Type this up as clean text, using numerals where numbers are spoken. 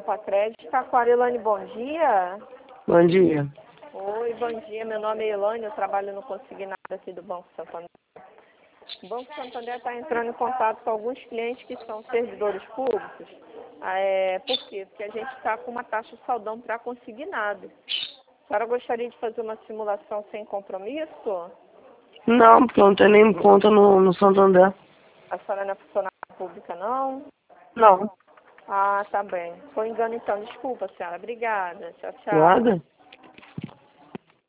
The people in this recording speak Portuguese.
Crédito. Taquarelane, bom dia. Bom dia. Oi, bom dia. Meu nome é Elane, eu trabalho no consignado aqui do Banco Santander. O Banco Santander está entrando em contato com alguns clientes que são servidores públicos. Por quê? Porque a gente está com uma taxa saldão para consignado. A senhora gostaria de fazer uma simulação sem compromisso? Não, porque eu não tenho nem conta no Santander. A senhora não é funcionária pública, não? Não. Ah, tá bem. Foi engano então. Desculpa, senhora. Obrigada. Tchau, tchau. Nada?